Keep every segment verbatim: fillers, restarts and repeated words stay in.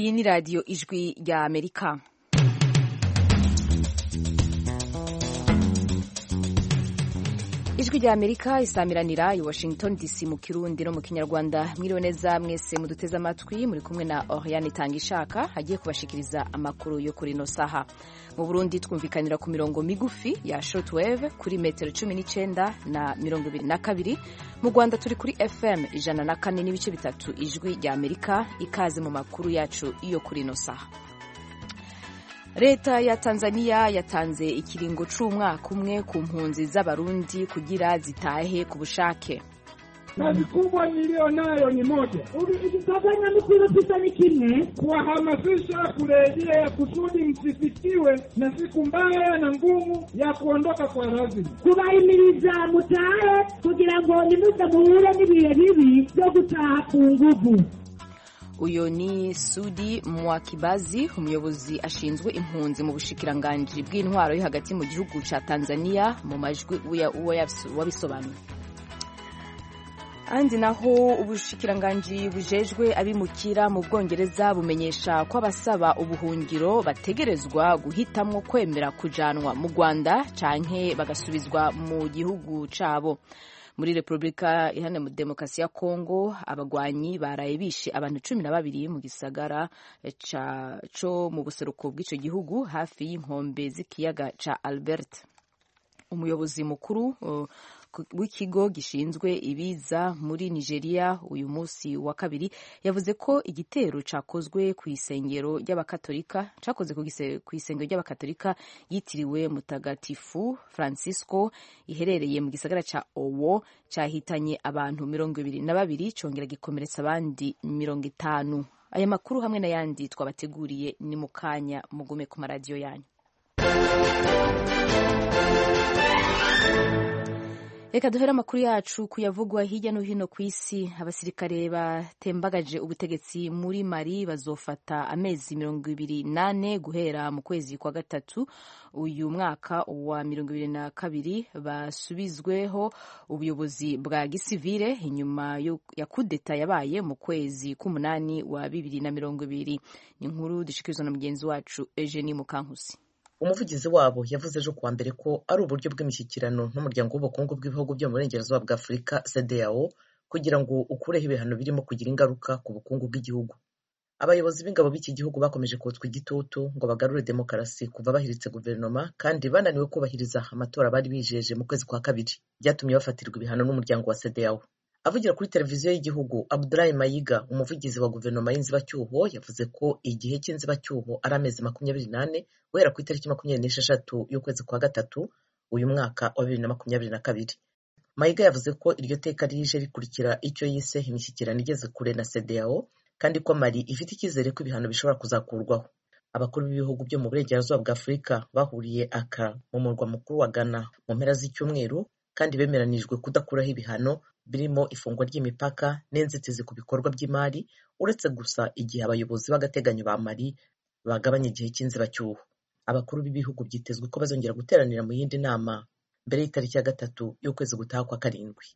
Iyi ni radiyo ijwi rya Amerika. Ijwi rya Amerika isamiranira i Washington D C mu Kirundi no mu Kinyarwanda. Mwiriwe neza mwese muduteze amatwi, muri kumwe na Oriane Tangishaka hagiye kubashikiriza amakuru yo kuri no saha. Mu Burundi twumvikanira ku mirongo migufi ya shortwave kuri metero cumi n'icenda na mirongo ibiri na kabiri. Mu Rwanda turi kuri F M ijana na kane n'ibice bitatu ijwi rya Amerika. Ikaze mu makuru yacu iyo kuri no saha. Leta ya Tanzania yatanze ikiringo c'umwaka umwe ku mpunzi z'abarundi kugira zitahe ku bushake. Kazi kubwa nilio nayo ni moja. Ukitafanya mikuru pisa ni kimwe. Kuwahamasisha kurejea kusudi msisikiwe na siku mbaya na ngumu ya kuondoka kwa lazima. Kubahimiriza mutahe kugira ngo nimuze muhure n'ibihe bibi byo gutaha ku nguvu. Uyo ni Sudi Mwakibazi, umuyobozi ashinzwe impunzi mu bushikiranganji bw'intwaro yo hagati mu gihugu ca Tanzania, mu majwi wabisobanuye. Andi naho ubushikiranganji bujejwe abimukira mu Bwongereza bumenyesha ko abasaba ubuhungiro bategerezwa guhitamwo kwemera kujanwa mu Rwanda canke bagasubizwa mu gihugu cabo. Muri Republika Iharanira Demokarasi ya Kongo abagwanyi baraye bishe abantu cumi na babiri mu gisagara ca co mu buseruko bw'ico gihugu hafi y'inkombe z'ikiyaga ca Albert. Umuyobozi mukuru uh, w'ikigo gishinzwe ibiza muri Nigeria uyu munsi wa kabiri yavuze ko igitero cakozwe ku isengero ry'abakatolika cakoze ku isengero ry'abakatolika yitiriwe Mutagatifu Francisco iherereye mu gisagara ca Owo cahitanye abantu mirongo ibiri na babiri congera gikomeretsa abandi mirongo itanu. Aya makuru hamwe n'ayandi twabateguriye ni mukanya mugume ku maradiyo yanyu. Reka duhera amakuru yacu kuyavugwa hirya no hino ku isi. Abasirikare batembagaje ubutegetsi muri Mali bazofata amezi mirongo ibiri nane guhera mu kwezi kwa gatatu uyu mwaka wa mirongo ibiri na kabiri basubizweho ubuyobozi bwa gisivile inyuma ya kudeta yabaye mu kwezi k'umunani wa bibiri na mirongo ibiri. Ni inkuru dushikirizwa na mugenzi wacu Eugenie Mukankusi. Umuvugizi wabo yavuze ejo kuwa mbere ko ari uburyo bw'imishyikirano n'umuryango w'ubukungu bw'ibihugu byo mu burengerazuba bwa Afurika C E D E A O kugira ngo ukureho ibihano birimo kugira ingaruka ku bukungu bw'igihugu. Abayobozi b'ingabo b'iki gihugu bakomeje kotswa igitutu ngo bagarure demokarasi kuva bahiritse guverinoma kandi bananiwe kubahiriza amatora bari bijeje mu kwezi kwa kabiri, byatumye bafatirwa ibihano n'umuryango wa C E D E A O. Avugira kuri televiziyo y'igihugu, Abdoulaye Mayiga, umuvugizi wa guverinoma y'inzibacyuho, yavuze ko igihe cy'inzibacyuho ari amezi makumyabiri nane guhera ku itariki makumyabiri n'esheshatu y'ukwezi kwa gatatu uyu mwaka wa bibiri na makumyabiri na kabiri. Mayiga yavuze ko iryo teka rije rikurikira icyo yise imishyikirano igeze kure na C E D E A O kandi ko Mali ifite icyizere ko ibihano bishobora kuzakurwaho. Abakuru b'ibihugu byo mu burengerazuba bwa Afurika bahuriye Accra mu murwa mukuru wa Ghana mu mpera z'icyumweru kandi bemeranijwe kudakuraho ibihano birimo ifungwa ry'imipaka n'inzitizi ku bikorwa by'imari, uretse gusa igihe abayobozi b'agateganyo ba Mali bagabanya igihe cy'inzibacyuho. Abakuru b'ibihugu byitezwe ko bazongera guteranira mu yindi nama mbere y'itariki ya gatatu y'ukwezi gutaha kwa karindwi.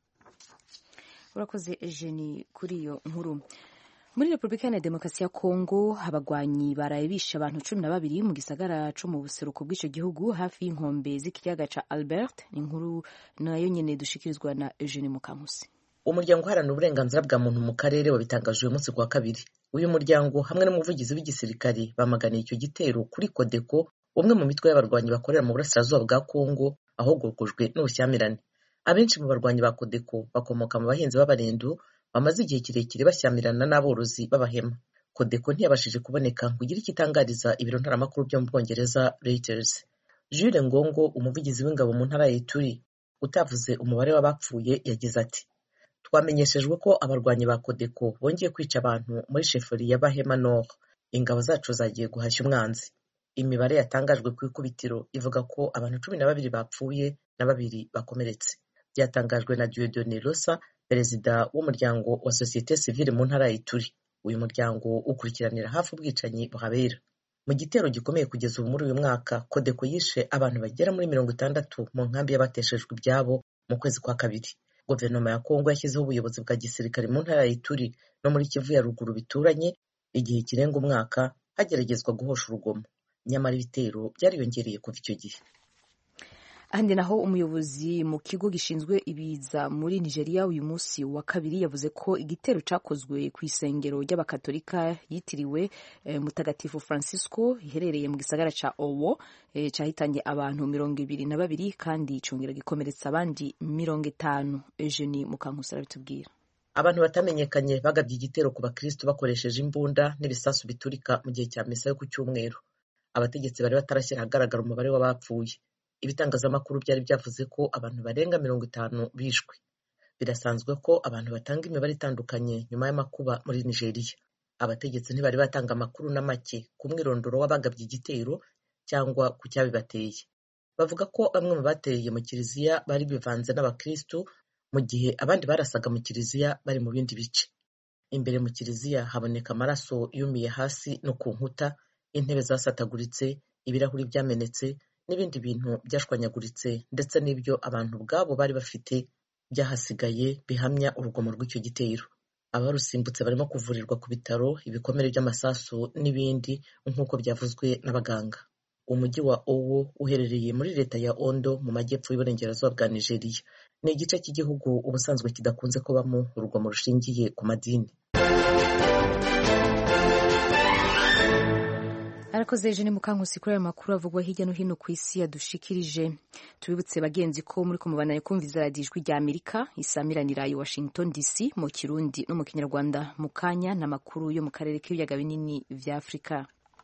Urakoze Eugenie kuri iyo nkuru. Muri Republika Iharanira Demokarasi ya Kongo abagwanyi baraye bishe abantu cumi na babiri mu gisagara co mu buseruko bw'ico gihugu hafi y'inkombe z'ikiyaga ca Albert. Inkuru nayo nyene dushikirizwa na Eugenie Mukankusi. Umuryango uharanira uburenganzira bwa muntu mu karere wabitangaje uyu munsi kwa kabiri. Uyu muryango hamwe n'umuvugizi w'igisirikare bamaganiye icyo gitero kuri Kodeko, umwe mu mitwe y'abarwanyi bakorera mu burasirazuba bwa Kongo ahogokojwe n'ubushyamirane. Abenshi mu barwanyi ba Kodeko bakomoka mu bahinzi b'abarendu bamaze igihe kirekire bashyamirana n'aborozi b'abahema. Kodeko ntiyabashije kuboneka ngo igire ikitangariza ibiro ntaramakuru byo mu Bwongereza Reuters. Jules Ngongo, umuvugizi w'ingabo mu ntara ya Ituri, utavuze umubare w'abapfuye, yagize ati: twamenyeshejwe ko abarwanyi ba Kodeko bongeye kwica abantu muri sheferi ya Bahema Nord. Ingabo zacu zagiye guhashya umwanzi. Imibare yatangajwe ku ikubitiro ivuga ko abantu cumi na babiri bapfuye na babiri bakomeretse. Byatangajwe na Dieudonné Losa, perezida w'umuryango wa Société Civile mu ntara ya Ituri. Uyu muryango ukurikiranira hafi ubwicanyi buhabera. Mu gitero gikomeye kugeza ubu muri uyu mwaka, Kodeko yishe abantu bagera muri mirongo itandatu mu nkambi y'abateshejwe ibyabo mu kwezi kwa kabiri. Guverinoma ya Kongo yashyizeho ubuyobozi bwa gisirikare mu ntara ya Ituri no muri Kivu ya ruguru bituranye igihe kirenga umwaka hageragezwa guhosha urugomo, nyamara ibitero byariyongereye kuva icyo gihe. ahandi naho umuyobozi mu kigo gishinzwe ibiza muri Nigeria uyu munsi wa kabiri yavuze ko igitero cyakozwe ku isengero ry'abakatolika yitiriwe e, mutagatifu Francisco iherereye mu gisagara ca Owo e, cyahitanye abantu mirongo ibiri na babiri kandi congera gikomeretsa abandi mirongo itanu. Eugenie Mukankusi arabitubwira. Abantu batamenyekanye bagabye igitero ku bakristo bakoresheje imbunda n'ibisasu biturika mu gihe cya misa yo ku cyumweru. Abategetsi bari batarashyira ahagaragara umubare w'abapfuye. Ibitangazamakuru byari byavuze ko abantu barenga mirongo itanu bishwe. Birasanzwe ko abantu batanga imibare itandukanye nyuma y'amakuba muri Nigeria. Abategetsi ntibari batanga amakuru na make ku mwirondoro w'abagabye igitero cyangwa ku cyabibateye. Bavuga ko bamwe mu bateye mu kiliziya bari bivanze n'abakristo mu gihe abandi barasaga mu kiliziya bari mu bindi bice. Imbere mu kiliziya haboneka amaraso yumiye hasi no ku nkuta, intebe zasataguritse, ibirahuri byamenetse n'ibindi bintu byashwanyaguritse, ndetse n'ibyo abantu ubwabo bari bafite byahasigaye bihamya urugomo rw'icyo gitero. Abarusimbutse barimo kuvurirwa ku bitaro, ibikomere by'amasasu n'ibindi nk'uko byavuzwe n'abaganga. Umujyi wa Owo uherereye muri leta ya Ondo mu majyepfo y'uburengerazuba bwa Nigeria. Ni igice cy'igihugu ubusanzwe kidakunze kubamo urugomo rushingiye ku madini. Arakoze Eugenie Mukankusi kuri aya makuru avugwa hirya no hino ku isi yadushikirije. Tubibutse bagenzi ko muri kumubandanya kumviza radiyo ijwi rya Amerika isamiranira i Washington D C mu Kirundi no mu Kinyarwanda. Mu kanya n'amakuru yo mu karere k'ibiyaga binini vya Afurika.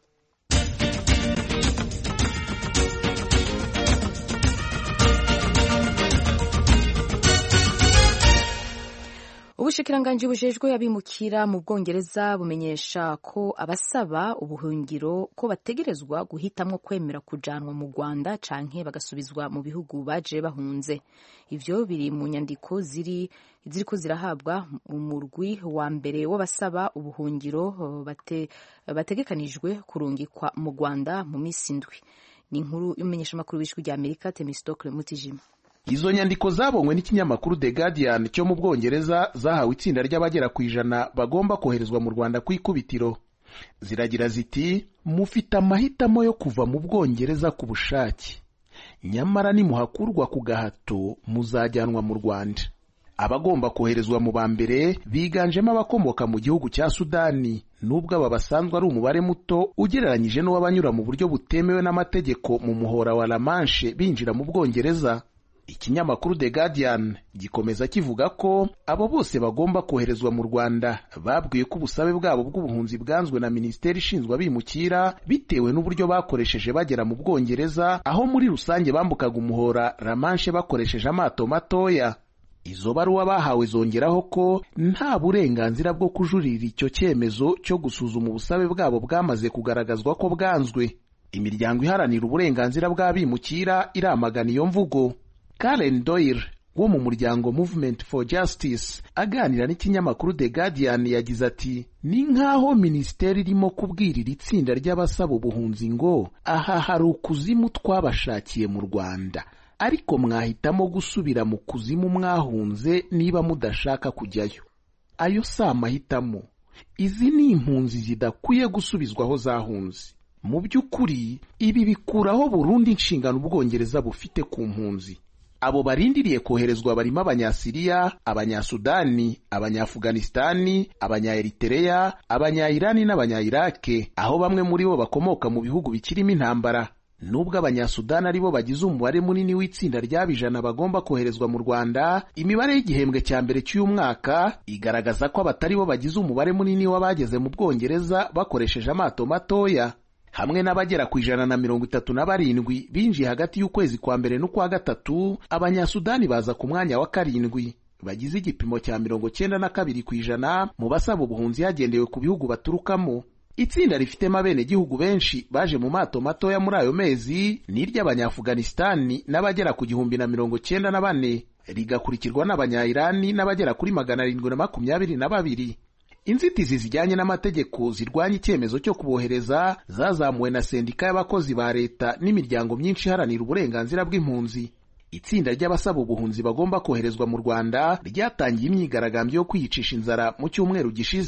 Ubushikiranganji bujejwe abimukira mu Bwongereza bumenyesha ko abasaba ubuhungiro ko bategerezwa guhitamwo kwemera kujanwa mu Rwanda canke bagasubizwa mu bihugu baje bahunze. Ivyo biri mu nyandiko ziri ziriko zirahabwa umurwi wa mbere w'abasaba ubuhungiro bate, bategekanijwe kurungikwa mu Rwanda mu misi indwi. Ni inkuru y'umumenyesha makuru w'ijwi rya Amerika Temistocle Mutijima. Izo nyandiko zabonywe n'ikinyamakuru The Guardian cyo mu Bwongereza zahawe itsinda ry'abagera ku ijana bagomba koherezwa mu Rwanda ku ikubitiro. Ziragira ziti mufite amahitamo yo kuva mu Bwongereza ku bushake, nyamara nimuhakurwa ku gahato muzajyanwa mu Rwanda. Abagomba koherezwa mu bambere biganjemo abakomoka mu gihugu cya Sudani, nubwo aba basanzwe ari umubare muto ugereranyije n'uw'abanyura mu buryo butemewe n'amategeko mu muhora wa La Manche binjira mu Bwongereza. Ikinyamakuru The Guardian gikomeza kivuga ko abo bose bagomba koherezwa mu Rwanda babwiye ko ubusabe bwabo bw'ubuhunzi bwanzwe na Minisiteri ishinzwe abimukira bitewe n'uburyo bakoresheje bagera mu Bwongereza, aho muri rusange bambukaga umuhora La Manche bakoresheje amato matoya. Izo baruwa bahawe zongeraho ko nta burenganzira bwo kujurira icyo cyemezo cyo gusuzuma ubusabe bwabo bwamaze kugaragazwa ko bwanzwe. Imiryango iharanira uburenganzira bw'abimukira iramagana iyo mvugo. Karen Doyle wo mu muryango Movement for Justice aganira n'ikinyamakuru The Guardian yagize ati ni nkaho Minisiteri irimo kubwirira itsinda ry'abasaba ubuhunzi ngo aha hari ukuzimu twabashakiye mu Rwanda, ariko mwahitamo gusubira mu kuzimu mwahunze niba mudashaka kujyayo. Ayo si amahitamo, izi ni impunzi zidakwiye gusubizwa aho zahunze. Mu by'ukuri ibi bikuraho burundu inshingano Ubwongereza bufite ku mpunzi. Abo barindiriye koherezwa barimo Abanyasiriya, Abanyasudani, Abanyafuganistani, Abanyaeritrea, Abanyayirani n'Abanyayirake, aho bamwe muri bo bakomoka mu bihugu bikirimo intambara. Nubwo Abanyasudani ari bo bagize umubare munini w'itsinda ry'abijana bagomba koherezwa mu Rwanda, imibare y'igihembwe cya mbere cy'uyu mwaka igaragaza ko abatari bo bagize umubare munini w'abageze mu Bwongereza bakoresheje amato matoya. Hamwe n'abagera ku ijana na mirongo itatu na barindwi binjiye hagati y'ukwezi kwa mbere n'ukwa gatatu, Abanyasudani baza ku mwanya wa karindwi, bagize igipimo cya mirongo cyenda na kabiri ku ijana mu basaba ubuhunzi hagendewe ku bihugu baturukamo. Itsinda rifitemo abenegihugu benshi baje mu mato matoya muri ayo mezi ni iry'Abanyafuganistani n'abagera ku gihumbi na mirongo cyenda na bane, rigakurikirwa n'Abanyayirani n'abagera kuri magana arindwi na makumyabiri na babiri. Inzitizi zijyanye n'amategeko zirwanya icyemezo cyo kubohereza zazamuwe na sendika y'abakozi ba leta n'imiryango myinshi iharanira uburenganzira bw'impunzi. Itsinda ry'abasaba ubuhunzi bagomba koherezwa mu Rwanda ryatangiye imyigaragambyo yo kwiyicisha inzara mu cyumweru gishize.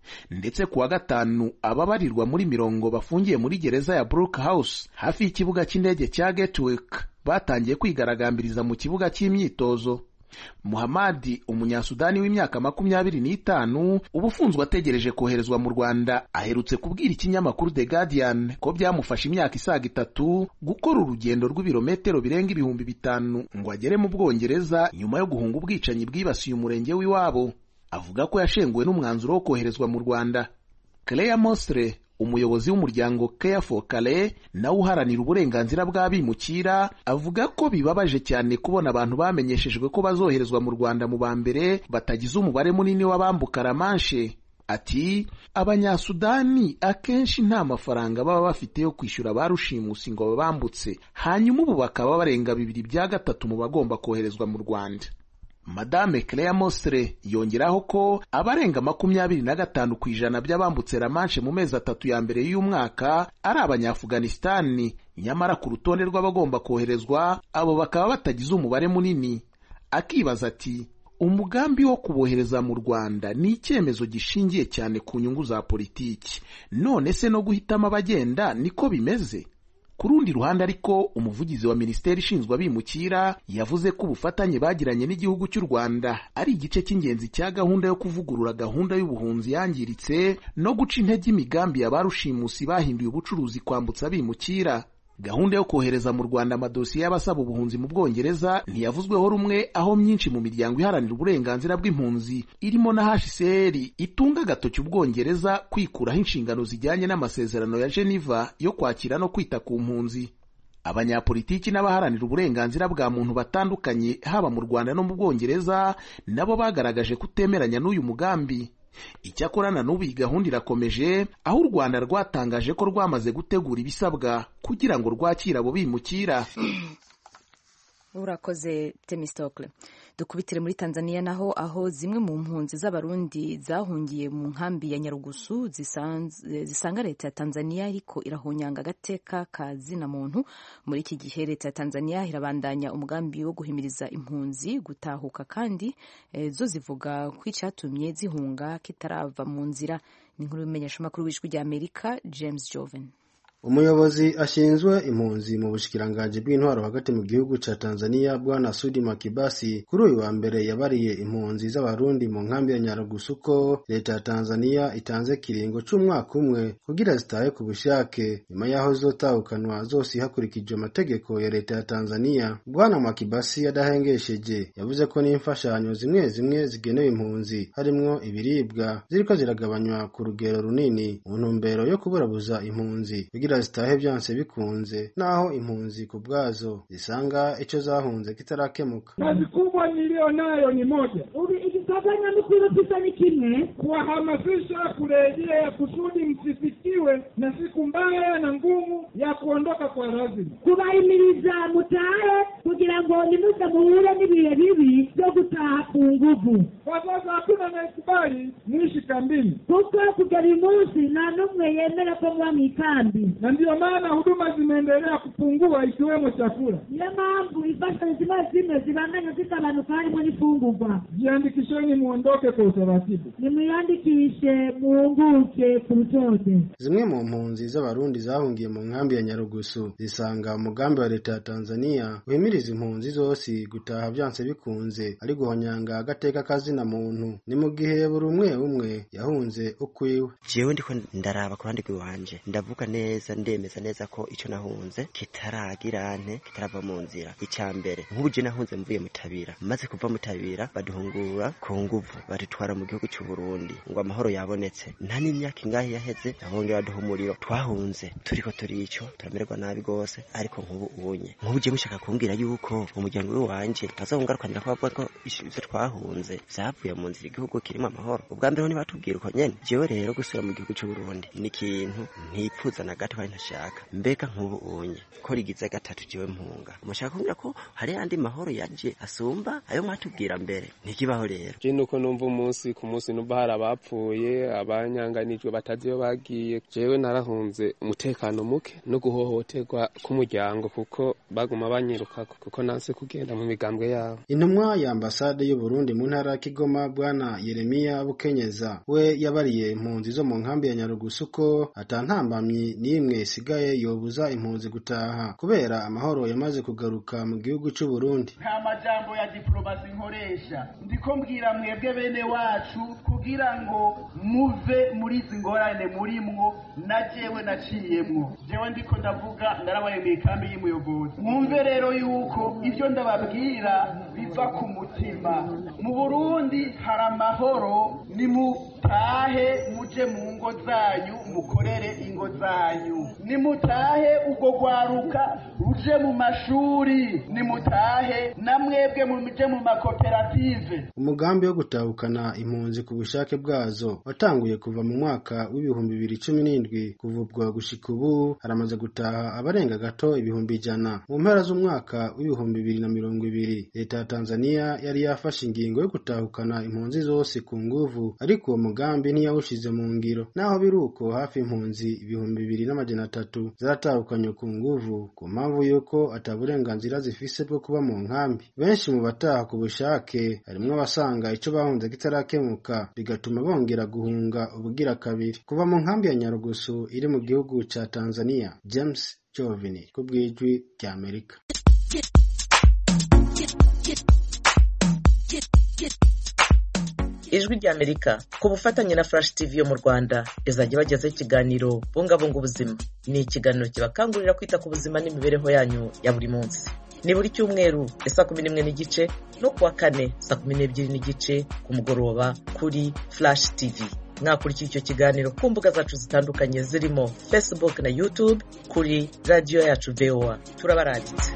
ndetse kuwa gatanu ababarirwa muri mirongo bafungiye muri gereza ya Brookhouse hafi y'ikibuga cy'indege cya Gatwick batangiye kwigaragambiriza mu kibuga cy'imyitozo. Muhamadi, umunyasudani w'imyaka makumyabiri n'itanu uba ufunzwe ategereje koherezwa mu Rwanda, aherutse kubwira ikinyamakuru The Guardian ko byamufashe imyaka isaga itatu gukora urugendo rw'ibirometero birenga ibihumbi bitanu ngo agere mu Bwongereza nyuma yo guhunga ubwicanyi bwibasiye umurenge w'iwabo. Avuga ko yashenguwe n'umwanzuro wo koherezwa mu Rwanda. Claire Mostre, umuyobozi w'umuryango Care for Calais nawe uharanira uburenganzira bw'abimukira, avuga ko bibabaje cyane kubona abantu bamenyeshejwe ko bazoherezwa mu Rwanda mu ba mbere batagize umubare munini w'abambuka La Manche. Ati abanyasudani akenshi nta mafaranga baba bafite yo kwishyura barushimusi ngo babambutse, hanyuma ubu bakaba barenga bibiri bya gatatu mu bagomba koherezwa mu Rwanda. Madame Claire Mostre yongeraho ko abarenga makumyabiri na gatanu ku ijana by'abambutse La Manche mu mezi atatu ya mbere y'uyu mwaka ari Abanyafuganistani, nyamara ku rutonde rw'abagomba koherezwa abo bakaba batagize umubare munini. Akibaza ati umugambi wo kubohereza mu Rwanda ni icyemezo gishingiye cyane ku nyungu za politiki, none se no guhitamo abagenda niko bimeze? Ku rundi ruhande ariko umuvugizi wa Minisiteri ishinzwe abimukira yavuze ko ubufatanye bagiranye n'igihugu cy'u Rwanda ari igice cy'ingenzi cya gahunda yo kuvugurura gahunda y'ubuhunzi yangiritse no guca intege imigambi y'abarushimusi bahinduye ubucuruzi kwambutsa abimukira. Gahunda yo kohereza mu Rwanda amadosiye y'abasaba ubuhunzi mu Bwongereza ntiyavuzweho rumwe, aho myinshi mu miryango iharanira uburenganzira bw'impunzi irimo na H C R itunga agatoki Ubwongereza kwikuraho inshingano zijyanye n'amasezerano ya Geneva yo kwakira no kwita ku mpunzi. Abanyapolitiki n'abaharanira uburenganzira bwa muntu batandukanye haba mu Rwanda no mu Bwongereza nabo bagaragaje kutemeranya n'uyu mugambi. Icyakorana n'ubu iyi gahunda irakomeje, aho u Rwanda rwatangaje ko rwamaze gutegura ibisabwa kugira ngo rwakire abo bimukira. Urakoze Temistokle. Dukubitire muri Tanzania naho aho zimwe mu mpunzi z'abarundi zahungiye mu nkambi ya Nyarugusu zisanga leta ya Tanzania ariko irahonyanga agateka ka zina muntu. Muri iki gihe leta ya Tanzania irabandanya umugambi wo guhimiriza impunzi gutahuka kandi e, zo zivuga ko icyatumye zihunga kitarava mu nzira. Ni inkuru y'umumenyesha makuru w'ijwi rya Amerika James Joven. Umuyobozi ashinzwe impunzi mu bushikiranganje bw'intwaro hagati mu gihugu ca Tanzania Bwana Sudi Makibasi kuri uyu wa mbere yabariye impunzi z'abarundi mu nkambi ya Nyarugusu ko leta ya Tanzania itanze kiringo c'umwaka umwe kugira zitahe ku bushake nyuma yaho zotahukanwa zose hakurikijwe amategeko ya leta ya Tanzania. Bwana Makibasi yadahengesheje yavuze ko n'imfashanyo zimwe zimwe zigenewe impunzi harimwo ibiribwa ziriko ziragabanywa ku rugero runini mu ntumbero yo kuburabuza impunzi zitahe byanse bikunze, naho impunzi ku bwazo zisanga ico zahunze kitarakemuka. Kazi kubwa nilionayo ni moja, ikifanya mkuru pisa ni kimwe, kuwahamasisha kurejea kusudi msisikiwe na siku mbaya na ngumu ya kuondoka kwa lazima, kubahimiriza mutahe kugira ngo nimuze muhure n'ibihe bibi byo gutaha ku nguvu. Kwa sasa hakuna anayekubali mwishi kambini, kuko kugera umunsi nta n'umwe yemera ko muba mw'ikambi, na ndio maana huduma zimeendelea kupungua ikiwemo chakula. Niyo mpamvu ifashanyo zimwe zimwe zibandanya zitabanuka harimo n'ifungurwa. Jiandikisheni muondoke kwa utaratibu, nimwiyandikishe muunguke ku rutonde. Zimwe mu mpunzi z'abarundi zahungiye mu nkambi ya Nyarugusu zisanga umugambi wa leta ya Tanzania uhimiriza impunzi zose gutaha byanse bikunze ari guhonyanga agateka kazina muntu, ni mu gihe buri umwe umwe yahunze ukwiwe. Jewe ndiko ndaraba ku bandi wanje ndavuga neza ndemeza neza ko ico nahunze kitaragirane kitarava mu nzira. Icyambere nk'ubuje nahunze mvuye mutabira, maze kuva mutabira baduhungura ku nguvu badutwara mu gihugu cy'u Burundi ngo amahoro yabonetse. Nta n'imyaka ingahe yaheze abonge baduhumuriro twahunze turiko turico turamererwa nabi gose, ariko nk'ubu ubunye nk'ubuje mushaka kumbwira yuko umuryango we wanje bazongarukanira ko bavuga ko ivyo twahunze vyavuye mu nzira igihugu kirimo amahoro. Ubwa mbere ni batubwira uko nyene. Jewe rero gusura mu gihugu cy'u Burundi ni ikintu ntipfuza na gato kandi ntashaka. Mbega nk'ubu unye ko rigize gatatu jewe mpunga, mushaka kumbwira ko hari andi mahoro yaje asumba ayo mwatubwira mbere? Ntikibaho rero. Je nuko numva umunsi ku munsi numva hari abapfuye abanyanganijwe batazi yo bagiye. Jewe narahunze umutekano muke no guhohoterwa k'umuryango kuko baguma banyiruka kuko nanse kugenda mu migambwe yabo. Intumwa ya ambasade y'u Burundi mu ntara Kigoma bwana Yeremia Bukenyeza we yabariye impunzi zo mu nkambi ya Nyarugusu ko atantambamyi n'imwe isigaye yobuza impunzi gutaha kubera amahoro yamaze kugaruka mu gihugu cy'u Burundi. Nta majambo ya diplomasi nkoresha, ndiko mbwira mwebwe bene wacu kugira ngo muve muri izi ngorane murimwo na jewe naciyemwo. Jewe ndiko ndavuga ndarabaye mu ikambi y'umuyobozi. Mwumve rero yuko ivyo ndababwira biva ku mutima. Mu Burundi hari amahoro, ni mutahe muje mu ngo zanyu mukorere ingo zanyu. Ni mutahe ugo gwaruka ruje mu mashuri, ni mutahe namwebwe muje mu makoperative. Umugambi wo gutahukana impunzi ku bushake bwazo watanguye kuva mu mwaka w'ibihumbi bibiri cumi n'indwi, kuvubwa gushika ubu haramaze gutaha abarenga gato ibihumbi ijana. Mu mpera z'umwaka w'ibihumbi bibiri na mirongo ibiri leta ya Tanzania yari yafashe ingingo yo gutahukana impunzi zose ku nguvu, ariko uwo mugambi ntiyawushize mu ngiro. Naho biruko hafi impunzi ibihumbi bibiri n'amajana atatu zaratahukanywe ku nguvu ku mpamvu yuko ataburenganzira zifise bwo kuba mu nkambi. Benshi mu bataha ku bushake harimwo abasanga ico bahunze kitarakemuka bigatuma bongera guhunga ubugira kabiri. Kuva mu nkambi ya Nyarugusu iri mu gihugu ca Tanzania, James Jovini ku bw'ijwi rya Amerika. Ijwi rya Amerika ku bufatanye na Flash T V yo mu Rwanda izajya bagezaho ikiganiro bungabunga ubuzima. Ni ikiganiro kibakangurira kwita ku buzima n'imibereho yanyu ya buri munsi. Ni buri cyumweru saa kumi n'imwe n'igice no kuwa kane saa kumi n'ebyiri n'igice ku mugoroba kuri Flash T V. Mwakurikira icyo kiganiro ku mbuga zacu zitandukanye zirimo Facebook na YouTube kuri radio yacu V O A. Turabarangitse.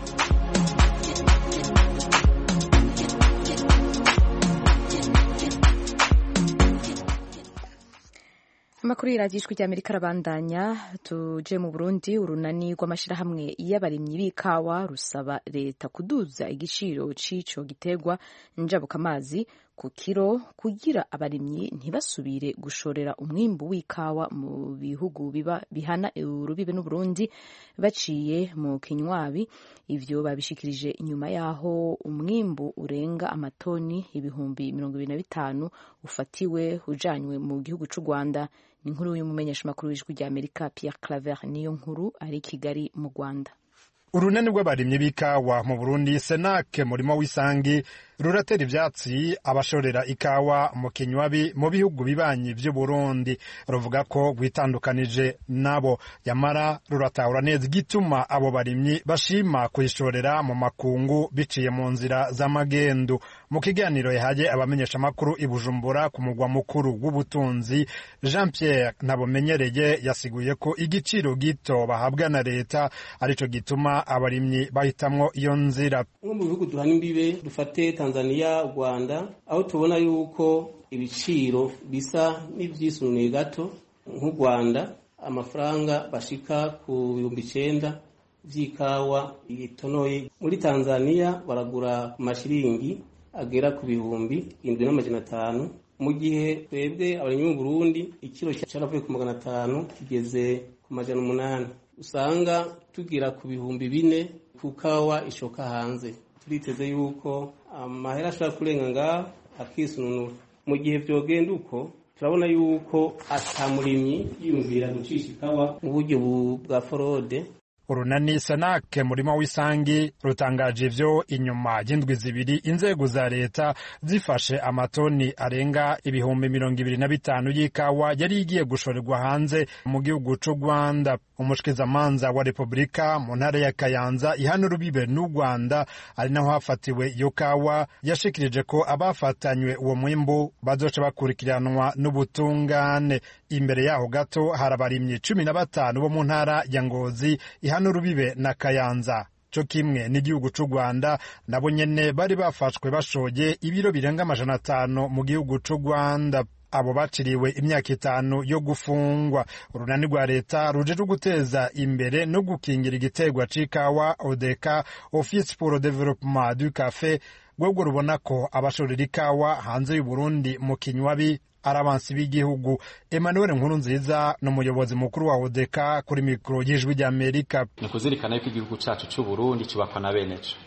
Amakuru y'iradiyo rya Amerika arabandanya. Tuje mu Burundi. Urunani rw'amashirahamwe y'abarimyi b'ikawa rusaba leta kuduza igiciro c'ico gitegwa njabukamazi ku kiro kugira abarimyi ntibasubire gushorera umwimbu w'ikawa mu bihugu biba bihana urubibe n'u Burundi baciye mu kinywabi. Ivyo babishikirije inyuma yaho umwimbu urenga amatoni ibihumbi mirongo ibiri na bitanu ufatiwe ujanywe mu gihugu c'u Rwanda. Ni inkuru y'umumenyesha makuru w'ijwi rya Amerika Pierre Claver niyo nkuru ari Kigali mu Rwanda. Urunani rw'abarimyi b'ikawa mu Burundi Senake murimo w'isangi ruratera ivyatsi abashorera ikawa mu kinywabi mu bihugu bibanyi vy'u Burundi. Ruvuga ko rwitandukanije nabo, yamara ruratahura neza igituma abo barimyi bashima kuyishorera mu makungu biciye mu nzira z'amagendu. Mu kiganiro yahaye abamenyesha makuru i Bujumbura ku mugwa mukuru w'ubutunzi, Jean Pierre Nabomenyereye yasiguye ko igiciro gito bahabwa na leta arico gituma abarimyi bahitamwo iyo nzira. Mu bihugu duhana imbibe dufate Tanzania, Rwanda, aho tubona yuko ibiciro bisa n'ivyisunuye gato. Nk'u Rwanda amafaranga bashika ku bihumbi icenda vy'ikawa itonoye. Muri Tanzania baragura amashiringi agera ku bihumbi indwi n'amajana atanu, mu gihe twebwe abarimyi mu Burundi ikiro cyaravuye ku magana atanu kigeze ku majana umunani. Usanga tugira ku bihumbi bine ku kawa ishoka hanze. Turiteze yuko amahera ashobora kurenga ngaho akisununura. Mu gihe vyogenda uko turabona yuko atamurimyi yiyumvira gucisha ikawa mu buryo bwa forode. Urunani Senake murimo w'isangi rutangaje ivyo inyuma y'indwi zibiri inzego za leta zifashe amatoni arenga ibihumbi mirongo ibiri na bitanu y'ikawa yari igiye gushorerwa hanze mu gihugu c'u Rwanda. Umushikizamanza wa Republika mu ntara ya Kayanza ihana urubibe n'u Rwanda ari naho hafatiwe iyo kawa yashikirije ko abafatanywe uwo mwimbu bazoca bakurikiranwa n'ubutungane. Imbere yaho gato harabarimye cumi na batanu bo mu ntara ya Ngozi ihana urubibe na Kayanza co kimwe n'igihugu c'u Rwanda nabo nyene bari bafashwe bashoye ibiro birenga amajana atanu mu gihugu c'u Rwanda. Abo baciriwe imyaka itanu yo gufungwa. Urunani rwa leta rujeje guteza imbere no gukingira igitegwa c'ikawa Odeka Office pour le Développement du Café rwego rubona ko abashorera ikawa hanze y'u Burundi mu kinywabi arabansi b'igihugu. Emmanuel Nkurunziza n'umuyobozi mukuru wa Odeka kuri mikro y'ijwi rya Amerika. Ni kuzirikana yuko igihugu cacu c'u Burundi cubakwa na beneco.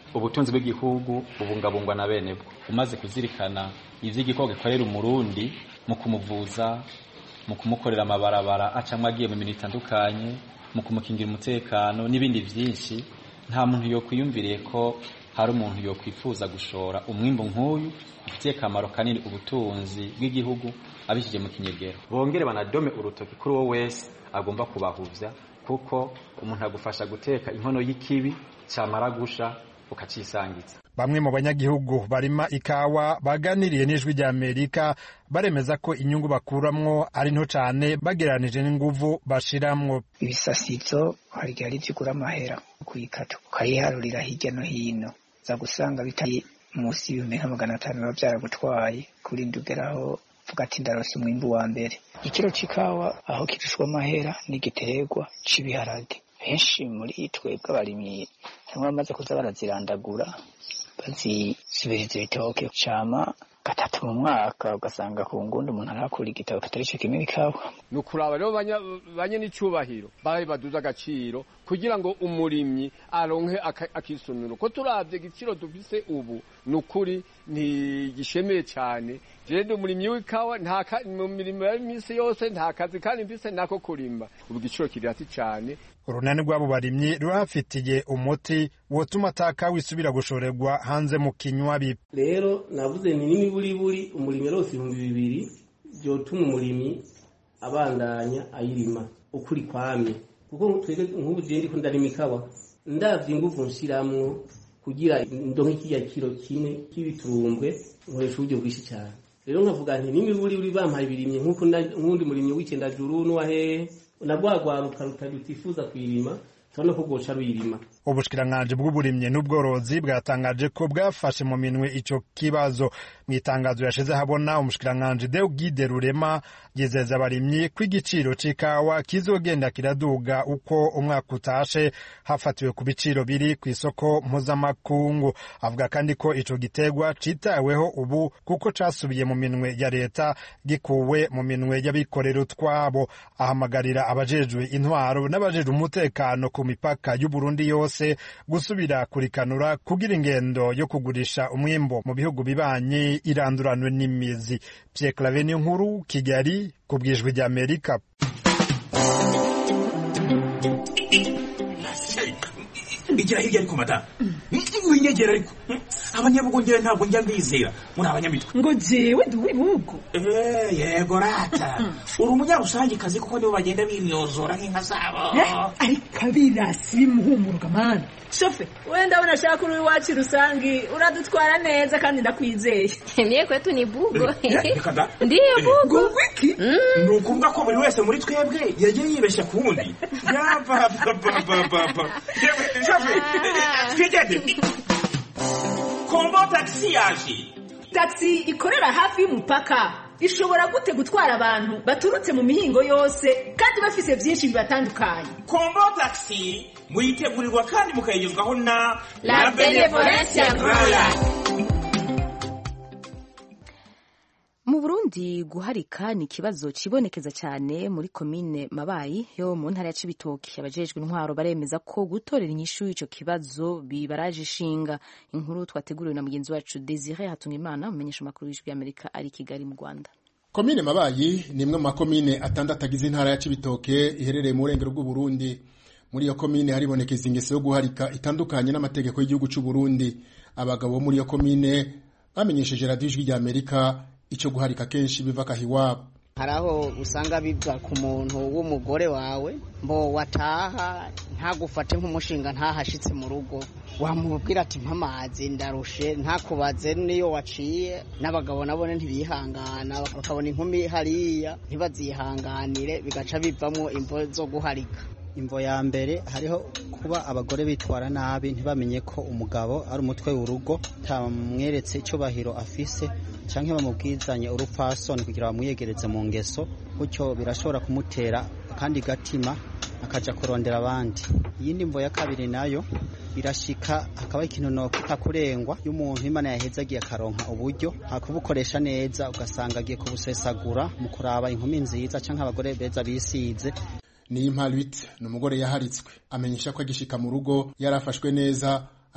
ubutunzi bw'igihugu bubungabungwa na bene bwo. Umaze kuzirikana ivy'igikorwa gikorera umurundi mu kumuvuza, mu kumukorera amabarabara acamwe agiye mu mirimo itandukanye, mu kumukingira umutekano n'ibindi vyinshi, nta muntu yokwiyumviriye ko hari umuntu yokwifuza gushora umwimbo nk'uyu ufitiye akamaro kanini ubutunzi bw'igihugu abishije mu kinyegero. Bongere banadome urutoki kuri wo wese agomba kubahuvya, kuko umuntu agufasha guteka inkono y'ikibi camara gusha ukacisangiza. Bamwe mu banyagihugu barima ikawa baganiriye n'ijwi rya Amerika baremeza ko inyungu bakuramwo ari nto cane bageranije n'inguvu bashiramwo. Ibisasizo hari gihe ari vy'ugura amahera kuyikata ukayiharurira hirya no hino, za gusanga bitari musi y'ibihumbi nka magana atanu biba vyaragutwaye kurinda ugeraho vuga ati ndarose umwimbu wa mbere. Ikiro c'ikawa aho kirushwa amahera n'igiterwa c'ibiharage. Benshi muri twebwe abarimyi hamwe bamaze kuza barazirandagura bazisubiriza ibitoke cama gatatu mu mwaka, ugasanga ku ngundi umuntu arakura igitabo kitari cyo kimwe ikawa. Nukuraba rero banye n'icubahiro bahe baduza agaciro kugira ngo umurimyi aronke akisumiro. Ko turavye igiciro dufise ubu nukuri ni gishemeye cyane. Jende umurimyi w'ikawa nta mu mirimo ya misi yose nta kazi kandi mfise nako kurimba. Ubu giciro kiri hasi cyane. Urunani rw'abo barimyi rurafitiye umuti wotuma ataka wisubira gushorerwa hanze mu kinywabi. Rero navuze ni nini buri buri umurimyi rose ibihumbi bibiri byotuma umurimyi abandanya ayirima ukuri kwamye, kuko twege nk'ubu je ndiko ndarima ikawa ndavye inguvu nshiramwo kugira ndonke kiya kiro kimwe kibiturumbwe nkoresha uburyo bwishi cyane. Rero nkavuga nti nini buri buri bampaye ibirimye nk'uko nk'undi murimyi w'icenda juru n'uwahe unagwagwaruka rutagutifuza kwirima tubona ko goca ruyirima. Ubushikiranganje bw'uburimye n'ubworozi bwatangaje ko bwafashe mu minwe ico kibazo. Mu itangazo yashize habona umushikiranganje Deogide Rurema yizeza abarimyi ko igiciro c'ikawa kizogenda kiraduga uko umwaka utashe hafatiwe ku biciro biri ku isoko mpuzamakungu. Avuga kandi ko ico gitegwa citaweho ubu kuko casubiye mu minwe ya leta gikuwe mu minwe y'abikorera utwabo. Ahamagarira abajejwe intwaro n'abajejwe umutekano ku mipaka y'u Burundi yose gusubira kurikanura kugira ingendo yo kugurisha umwimbo mu bihugu bibanyi iranduranwe n'imizi. Pierre Claver Nkuru, Kigali, kubwijwe rya Amerika. Igira hirya ariko mata winyegera ariko abanyabugongera ntabwo njya mbizera muri abanyamitwe ngo jewe duwe bugo eh yego rata uri umunyarusangi kazi kuko nibo bagenda bimyozora nk'inka zabo ariko abirasi muhumuruka mana shofe wenda unashaka uri wacu rusangi uradutwara neza kandi ndakwizeye niye kwetu ni bugo ndiye bugo wiki ni ukuvuga ko buri wese muri twebwe yagiye yibeshya ku wundi yaba baba baba shofe twigende kombo taxi yaje. Taxi ikorera hafi y'umupaka ishobora gute gutwara abantu baturutse mu mihingo yose kandi bafise byinshi bibatandukanye. Kombo taxi muyitegurirwa kandi mukayigezwaho na La Benevolencia Royal. Mu Burundi guharika ni kibazo cibonekeza cyane muri komine Mabayi yo mu ntara ya Cibitoke. Abajejwe intwaro baremeza ko gutorera inyishu ico kibazo bibaraje ishinga. Inkuru twateguriwe na mugenzi wacu Desire Hatungimana umenyesha makuru y'ijwi y'Amerika ari Kigali mu Rwanda. Komine Mabayi ni imwe mu makomine atandatu agize intara ya Cibitoke iherereye mu burengero bw'u Burundi. Muri iyo komine haribonekeza ingeso yo guharika itandukanye n'amategeko y'igihugu cy'u Burundi. Abagabo muri iyo komine bamenyesheje radio y'ijwi y'Amerika ico guharika kenshi biva kahiwabo. Haraho usanga biva ku muntu w'umugore wawe mbo wataha ntagufate nk'umushinga ntahashitse mu rugo wamubwira ati mpamazi ndarushe ntakubaze niyo waciye. N'abagabo nabone ntibihangana bakabona inkumi hariya ntibazihanganire bigaca bivamwo imvo zo guharika. Imvo ya mbere hariho kuba abagore bitwara nabi ntibamenye ko umugabo ari umutwe w'urugo tamweretse icyo bahiro afise canke bamubwizanye urupfasoni kugira bamuyegereze mu ngeso, gutyo birashobora kumutera kandi gatima akaja kurondera abandi. Iyindi mvo ya kabiri nayo birashika hakaba ikintu no kutakurengwa y'umuntu Imana yahezagiye akaronka uburyo hakubukoresha neza ugasanga agiye kubusesagura mu kuraba inkumi nziza canke abagore beza bisize. Ni Impalwit n'umugore yaharitswe amenyesha ko agishika mu rugo yarafashwe neza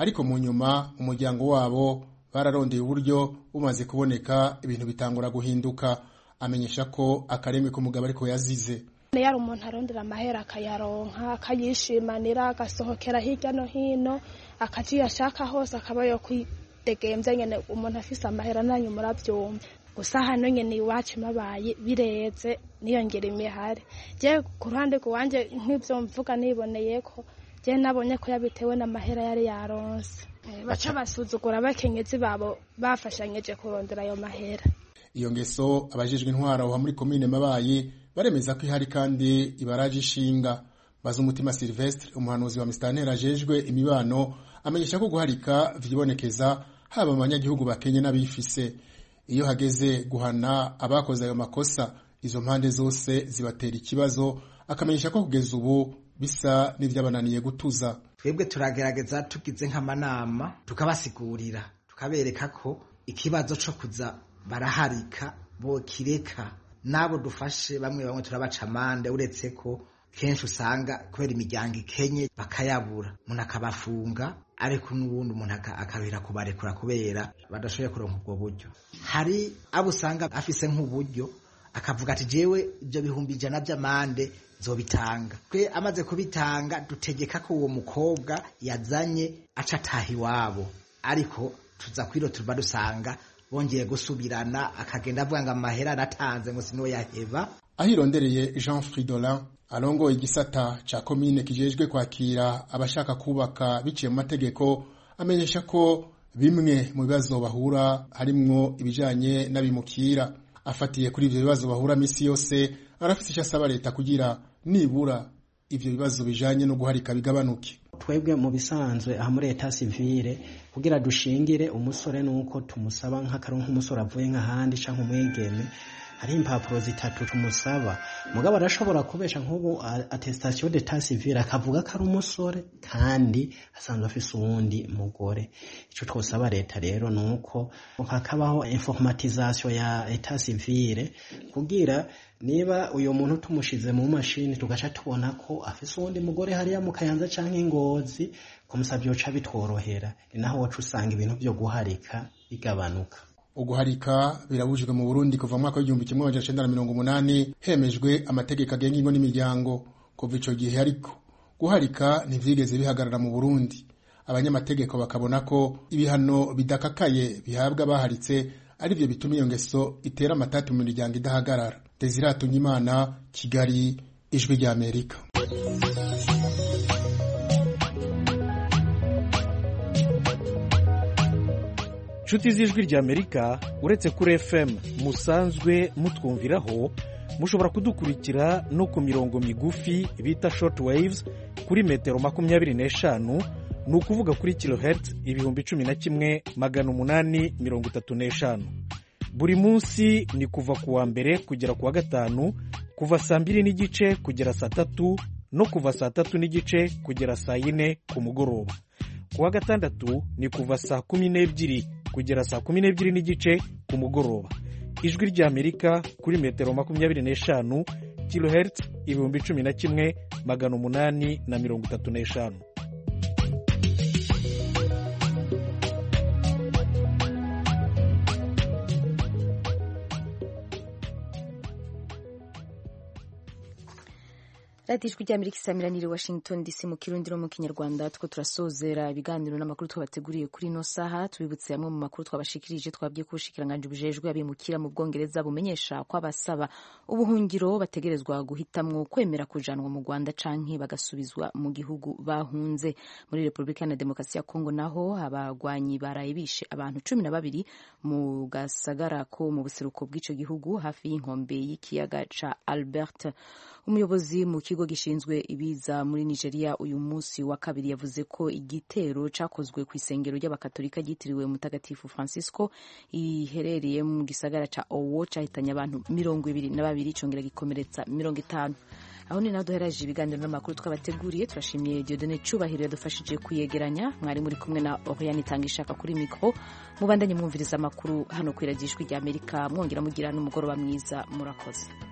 ariko mu nyuma umuryango wabo bararondeye uburyo bumaze kuboneka ibintu bitangura guhinduka. Amenyesha ko akarengwe k'umugabo ariko yazize. Yari umuntu arondera amahera akayaronka akayishimanira agasohokera hirya no hino akaciye ashaka hose akaba yo kwidegemvya nyene umuntu afise amahera nanyu muravyumva. Gusa hano nyene iwacu mabaye bireze niyongera imihari. Je ku ruhande rwanje nk'ivyo mvuga niboneye ko je nabonye ko yabitewe n'amahera yari yaronse. Baca basuzugura abakenyezi babo bafashanyeje kurondera ayo mahera. Iyo ngeso abajejwe intwara wa muri komine Mabayi baremeza ko ihari kandi ibaraje ishinga. Bazumutima Silvestre umuhanuzi wa Mistanteri ajejwe imibano amenyesha ko guharika vyibonekeza haba abanyagihugu bakenye n'abifise. Iyo hageze guhana abakoze ayo makosa izo mpande zose zibatera ikibazo, akamenyesha ko kugeza ubu bisa n'ivyabananiye gutuza. Twebwe turagerageza tugize nk'amanama tukabasigurira tukabereka ko ikibazo co kuza baraharika bo kireka nabo dufashe bamwe bamwe turabaca amande uretse ko kenshi usanga kubera imiryango ikenye bakayabura umuntu akabafunga ariko n'ubundi umuntu akabira kubarekura kubera badashoboye kuronka ubwo buryo. Hari abo usanga afise nk'uburyo akavuga ati jewe ibyo bihumbi ijana by'amande zobitanga. Twe amaze kubitanga dutegeka ko uwo mukobwa yazanye aca ataha iwabo, ariko tuza kwiro tuba dusanga bongeye gusubirana akagenda avuga ngo amahera aratanze ngo sino yaheba. Ahirondereye Jean Fridolin alongo igisata ca komine kijejwe kwakira abashaka kubaka biciye mu mategeko amenyesha ko bimwe mu bibazo bahura harimwo ibijanye n'abimukira. Afatiye kuri ivyo bibazo bahura misi yose arafite icyo asaba leta kugira nibura ivyo bibazo bijanye no guharika bigabanuke. Twebwe mu bisanzwe aha muri leta civile kugira dushingire umusore nuko tumusaba nk'akaronka umusore avuye nk'ahandi canke umwegeme hari impapuro zitatu tumusaba, mugabo arashobora kubesha nk'ubu attestation d'état civil akavuga ko ari umusore kandi asanzwe afise uwundi mugore. Ico twosaba leta rero nuko hakabaho informatisation ya état civil kugira niba uyo muntu tumushize mu mashini tugaca tubona ko afise uwundi mugore hariya mu Kayanza canke Ingozi kumusabye uca bitworohera, naho wacu usanga ibintu byo guharika bigabanuka. Uguharika birabujijwe mu Burundi kuva mu mwaka w'igihumbi kimwe amajana icenda na mirongo umunani hemejwe amategeko agenga ingo n'imiryango. Kuva ico gihe ariko guharika ntivyigeze bihagarara mu Burundi. Abanyamategeko bakabona ko ibihano bidakakaye bihabwa baharitse ari byo bituma iyo ngeso itera amatatu mu miryango idahagarara. Desire Tunyimana, Kigali, Ijwi rya Amerika. Nshuti z'Ijwi rya Amerika uretse kuri F M musanzwe mutwumviraho, mushobora kudukurikira no ku mirongo migufi bita short waves kuri metero makumyabiri n'eshanu, ni ukuvuga kuri kilohertz ibihumbi cumi na kimwe magana umunani mirongo itatu n'eshanu. Buri munsi ni kuva ku wa mbere kugera ku wa gatanu, kuva saa mbiri n'igice kugera saa tatu no kuva saa tatu n'igice kugera saa yine ku mugoroba. Ku wa gatandatu ni kuva saa kumi n'ebyiri kugera saa kumi n'ebyiri n'igice ku mugoroba. Ijwi rya Amerika kuri metero makumyabiri n'eshanu, kilohertz ibihumbi cumi na kimwe magana umunani na mirongo itatu n'eshanu. Radiyo Ijwi rya Amerika isamiraniye Washington D C mu Kirundi no mu Kinyarwanda. Tuko turasozera ibiganiro n'amakuru twabateguriye kuri ino saha. Tubibutse amwe mu makuru twabashikirije. Twabwiye ko ubushikiranganje bujejwe abimukira mu Bwongereza bumenyesha ko abasaba ubuhungiro bategerezwa guhitamwo kwemera kujanwa mu Rwanda canke bagasubizwa mu gihugu bahunze. Muri Republika ya Demokarasi ya Kongo naho abagwanyi baraye bishe abantu cumi na babiri mu gasagara ko mu buseruko bw'ico gihugu hafi y'inkombe y'ikiyaga ca Albert. Umuyobozi mu kigo gishinzwe ibiza muri Nigeria uyu munsi wa kabiri yavuze ko igitero cakozwe ku isengero ry'abakatolika ryitiriwe Mutagatifu Francisco iherereye mu gisagara ca Owo cahitanye abantu mirongo ibiri na babiri congera gikomeretsa mirongo itanu. Aho ni naho duheraje ibiganiro n'amakuru twabateguriye. Turashimiye Dieudonné Cubahiro yadufashije kuyegeranya. Mwari muri kumwe na Oriane Tangishaka kuri mikro. Mubandanye mwumviriza amakuru hano kwiragishwa rya Amerika. Mwongera mugira n'umugoroba mwiza. Murakoze.